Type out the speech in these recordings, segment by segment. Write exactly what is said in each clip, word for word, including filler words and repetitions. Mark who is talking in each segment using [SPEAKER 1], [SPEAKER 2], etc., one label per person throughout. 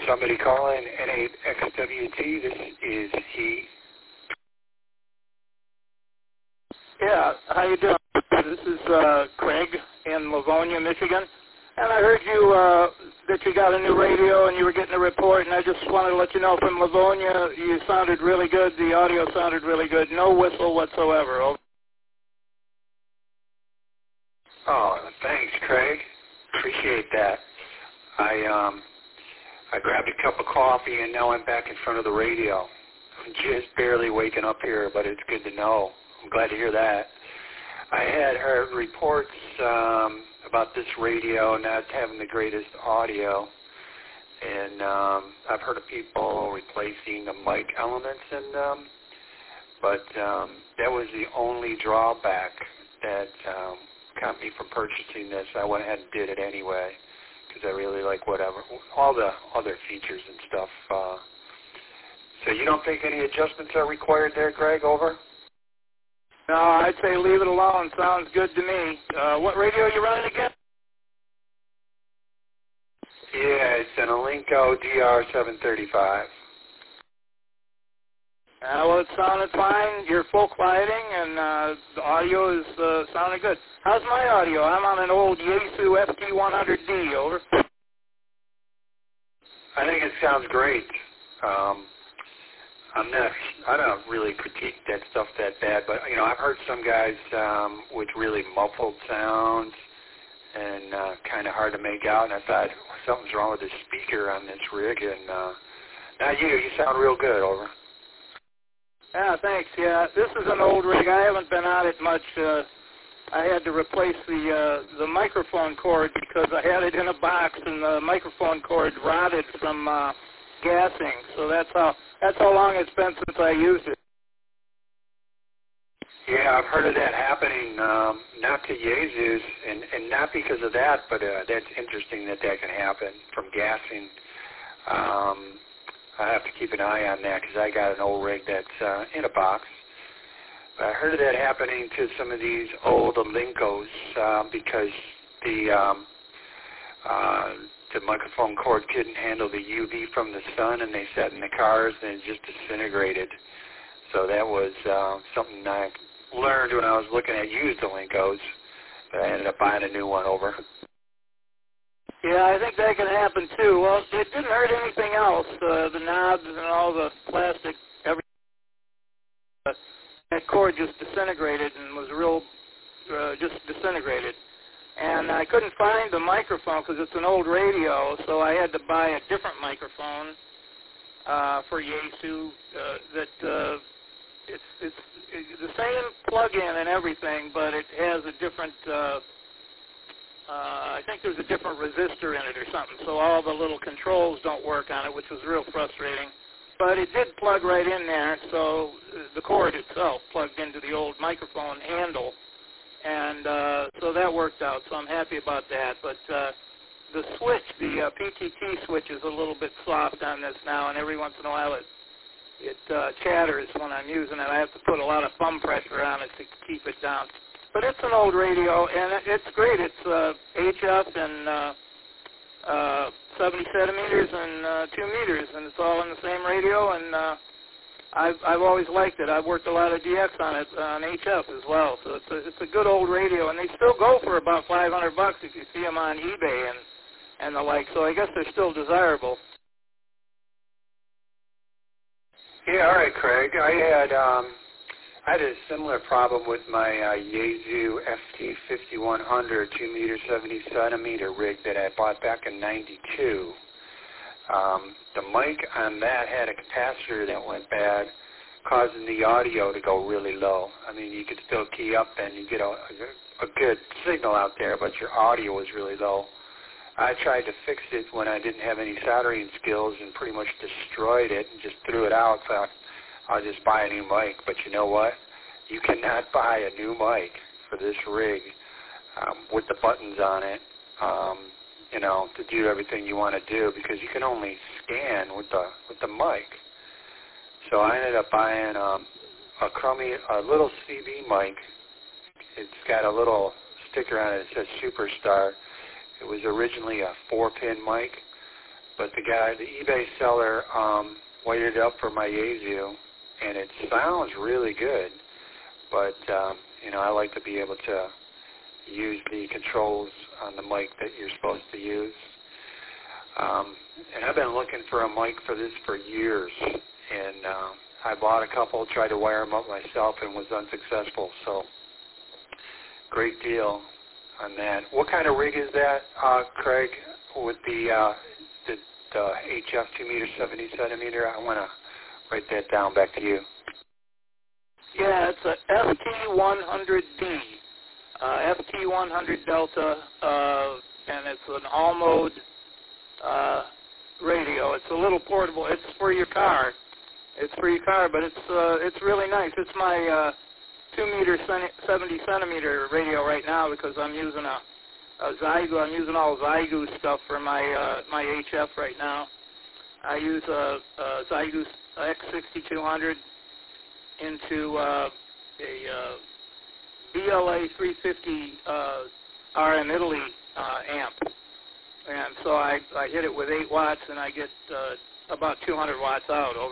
[SPEAKER 1] Somebody calling N eight X W T. This is he.
[SPEAKER 2] Yeah, how you doing? This is uh, Craig in Livonia, Michigan. And I heard you uh, that you got a new radio and you were getting a report, and I just wanted to let you know from Livonia, you sounded really good. The audio sounded really good. No whistle whatsoever. Over.
[SPEAKER 1] Oh, thanks, Craig. Appreciate that. I um, I grabbed a cup of coffee and now I'm back in front of the radio. I'm just barely waking up here, but it's good to know. I'm glad to hear that. I had heard reports um, about this radio not having the greatest audio, and um, I've heard of people replacing the mic elements in them, but um, that was the only drawback that um, kept me from purchasing this. I went ahead and did it anyway because I really like whatever, all the other features and stuff. Uh, so you don't think any adjustments are required there, Greg, over?
[SPEAKER 2] No, I'd say leave it alone. Sounds good to me. Uh, what radio are you running again?
[SPEAKER 1] Yeah, it's an Alinco D R seven thirty-five.
[SPEAKER 2] Uh, well, it sounded fine. You're full quieting, and uh, the audio is uh, sounding good. How's my audio? I'm on an old Yaesu F T one hundred D, over.
[SPEAKER 1] I think it sounds great. Um, I'm not, I don't really critique that stuff that bad, but, you know, I've heard some guys um, with really muffled sounds and uh, kind of hard to make out, and I thought, well, something's wrong with the speaker on this rig, and uh, not you. You sound real good, over.
[SPEAKER 2] Yeah, thanks. Yeah, this is an old rig. I haven't been on it much. Uh, I had to replace the uh, the microphone cord because I had it in a box, and the microphone cord rotted from uh, gassing. So that's how that's how long it's been since I used it.
[SPEAKER 1] Yeah, I've heard of that happening, um, not to Yaesus, and, and not because of that, but uh, that's interesting that that can happen from gassing. Um, I have to keep an eye on that because I got an old rig that's uh, in a box. But I heard of that happening to some of these old Alincos um, because the um, uh, the microphone cord couldn't handle the U V from the sun, and they sat in the cars and it just disintegrated. So that was uh, something I learned when I was looking at used Alincos, but I ended up buying a new one, over.
[SPEAKER 2] Yeah, I think that can happen too. Well, it didn't hurt anything else. Uh, the knobs and all the plastic, everything. Uh, that cord just disintegrated and was real, uh, just disintegrated. And I couldn't find the microphone because it's an old radio, so I had to buy a different microphone uh, for Yaesu. Uh, that uh, it's, it's it's the same plug-in and everything, but it has a different. Uh, Uh, I think there's a different resistor in it or something, so all the little controls don't work on it, which was real frustrating. But it did plug right in there, so the cord itself plugged into the old microphone handle, and uh, so that worked out, so I'm happy about that. But uh, the switch, the uh, P T T switch, is a little bit soft on this now, and every once in a while it, it uh, chatters when I'm using it. I have to put a lot of thumb pressure on it to keep it down. But it's an old radio, and it's great. It's uh, H F and uh, uh, seventy centimeters and uh, two meters, and it's all in the same radio. And uh, I've I've always liked it. I've worked a lot of D X on it on H F as well. So it's a it's a good old radio, and they still go for about five hundred bucks if you see them on eBay and and the like. So I guess they're still desirable.
[SPEAKER 1] Yeah, all right, Craig. I had. Um I had a similar problem with my uh, Yaesu F T fifty-one hundred two meter seventy centimeter rig that I bought back in ninety-two. Um, the mic on that had a capacitor that went bad, causing the audio to go really low. I mean, you could still key up and you get a, a good signal out there, but your audio was really low. I tried to fix it when I didn't have any soldering skills and pretty much destroyed it and just threw it out. So I'll just buy a new mic. But you know what? You cannot buy a new mic for this rig um, with the buttons on it, um, you know, to do everything you want to do because you can only scan with the with the mic. So I ended up buying um, a crummy, a little C B mic. It's got a little sticker on it that says Superstar. It was originally a four-pin mic, but the guy, the eBay seller, um, weighted it up for my Yaesu, and it sounds really good. But um, you know, I like to be able to use the controls on the mic that you're supposed to use. Um, and I've been looking for a mic for this for years, and uh, I bought a couple, tried to wire them up myself, and was unsuccessful. So, great deal on that. What kind of rig is that, uh, Craig? With the uh, the, the H F two meter seventy centimeter, I want to write that down. Back to you.
[SPEAKER 2] Yeah, it's a F T one hundred D, uh, F T one hundred Delta, uh, and it's an all-mode uh, radio. It's a little portable. It's for your car. It's for your car, but it's uh, it's really nice. It's my uh, two meter seventy centimeter radio right now because I'm using a, a Zygu. I'm using all Zygu stuff for my uh, my H F right now. I use a, a Zygu X sixty-two hundred into uh, a uh, B L A three fifty uh, R M Italy uh, amp, and so I, I hit it with eight watts, and I get uh, about two hundred watts out. Over.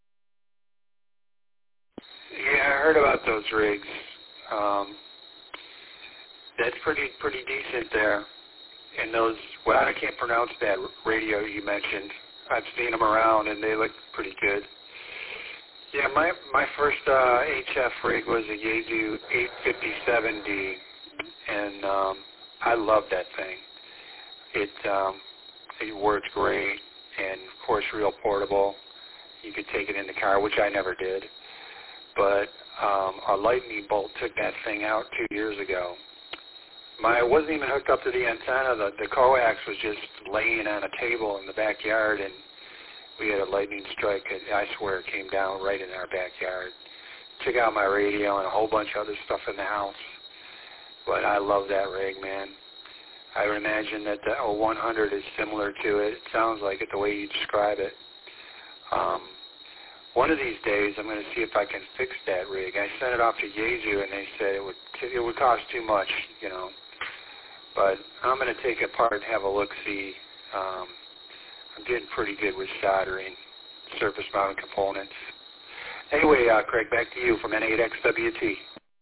[SPEAKER 1] Yeah, I heard about those rigs. Um, that's pretty pretty decent there. And those, well, I can't pronounce that radio you mentioned. I've seen them around, and they look pretty good. Yeah, my my first uh, H F rig was a Yaesu eight fifty-seven D, and um, I love that thing. It um, it works great, and of course, real portable. You could take it in the car, which I never did. But um, a lightning bolt took that thing out two years ago. My it wasn't even hooked up to the antenna. The, the coax was just laying on a table in the backyard, and we had a lightning strike. I swear it came down right in our backyard. Took out my radio and a whole bunch of other stuff in the house. But I love that rig, man. I would imagine that the oh one hundred is similar to it. It sounds like it the way you describe it. Um, one of these days, I'm going to see if I can fix that rig. I sent it off to Yaesu, and they said it would it would cost too much, you know. But I'm going to take it apart and have a look-see. Um, I'm getting pretty good with soldering surface-mounted components. Anyway, uh, Craig, back to you from N eight X W T.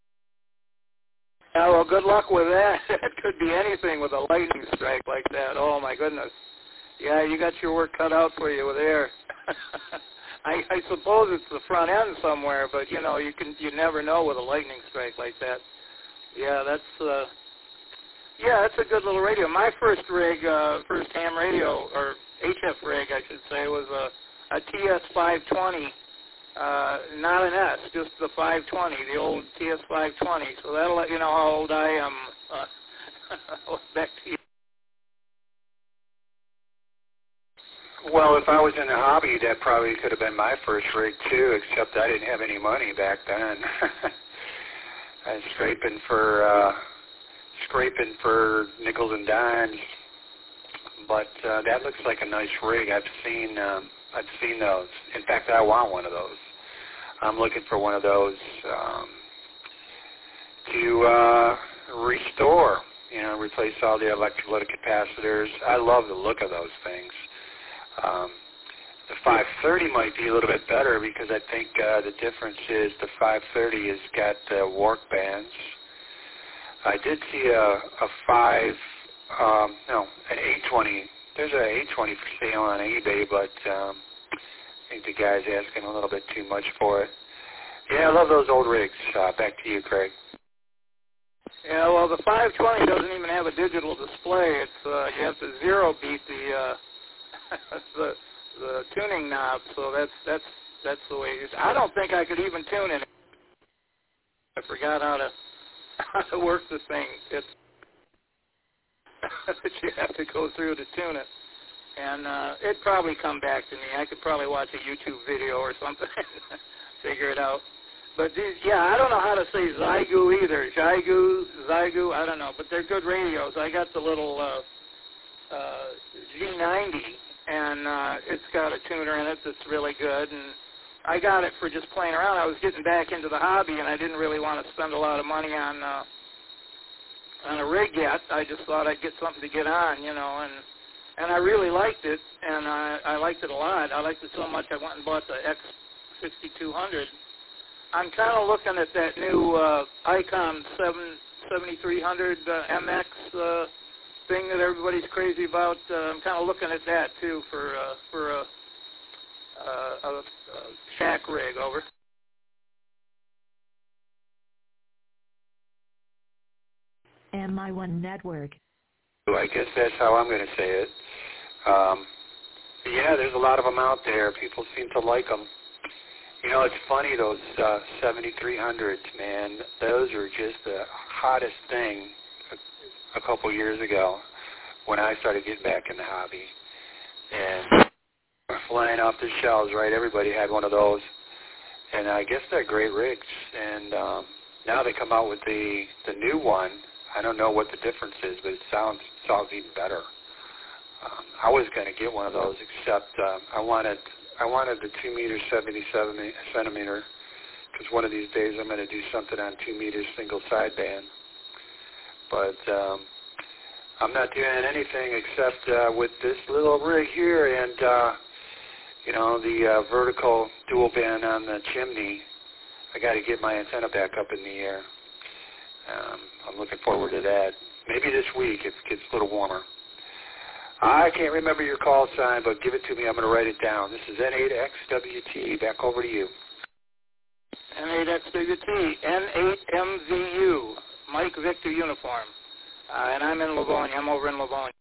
[SPEAKER 2] Yeah, well, good luck with that. It could be anything with a lightning strike like that. Oh, my goodness. Yeah, you got your work cut out for you with air. I, I suppose it's the front end somewhere, but, you know, you can you never know with a lightning strike like that. Yeah, that's... Uh, Yeah, that's a good little radio. My first rig, uh, first ham radio, or H F rig, I should say, was a, a T S five twenty, uh, not an S, just the five twenty, the old T S five twenty. So that'll let you know how old I am. Uh, back to you.
[SPEAKER 1] Well, if I was in the hobby, that probably could have been my first rig, too, except I didn't have any money back then. I was scraping for... Uh, scraping for nickels and dimes, but uh, that looks like a nice rig. I've seen um, I've seen those. In fact, I want one of those. I'm looking for one of those um, to uh, restore, you know, replace all the electrolytic capacitors. I love the look of those things. Um, the five thirty might be a little bit better because I think uh, the difference is the five thirty has got uh, warp bands. I did see a, a five, um, no, an eight twenty. There's an eight twenty for sale on eBay, but um, I think the guy's asking a little bit too much for it. Yeah, I love those old rigs. Uh, back to you, Craig.
[SPEAKER 2] Yeah, well, the five twenty doesn't even have a digital display. It's uh, you have to zero beat the uh, the the tuning knob. So that's that's that's the way it is. I don't think I could even tune it. I forgot how to. How to work the thing. It's that you have to go through to tune it. And uh, it'd probably come back to me. I could probably watch a YouTube video or something and figure it out. But these, yeah, I don't know how to say Zygu either. Zygu, Zygu, I don't know. But they're good radios. I got the little uh, uh, G ninety, and uh, it's got a tuner in it that's really good. And I got it for just playing around. I was getting back into the hobby, and I didn't really want to spend a lot of money on uh, on a rig yet. I just thought I'd get something to get on, you know. And and I really liked it, and I, I liked it a lot. I liked it so much I went and bought the X sixty-two hundred. I'm kind of looking at that new uh, Icon seventy-three hundred uh, M X uh, thing that everybody's crazy about. Uh, I'm kind of looking at that too for uh, for a, uh, a, a shack rig. Over.
[SPEAKER 3] M I one Network.
[SPEAKER 1] I guess that's how I'm going to say it. Um, yeah, there's a lot of them out there. People seem to like them. You know, it's funny, those uh, seventy-three hundreds, man, those are just the hottest thing a, a couple years ago when I started getting back in the hobby. And flying off the shelves, right? Everybody had one of those. And I guess they're great rigs. And um, now they come out with the, the new one. I don't know what the difference is, but it sounds sounds even better. Um, I was going to get one of those, except uh, I wanted I wanted the two meter seventy-seven centimeter, because one of these days I'm going to do something on two meters single sideband. But um, I'm not doing anything except uh, with this little rig here, and uh, you know the uh, vertical dual band on the chimney. I got to get my antenna back up in the air. Um, I'm looking forward to that. Maybe this week if it gets a little warmer. I can't remember your call sign, but give it to me. I'm going to write it down. This is N eight X W T. Back over to you.
[SPEAKER 2] N eight X W T, N eight M V U, Mike Victor Uniform. Uh, and I'm in Livonia. I'm over in Livonia.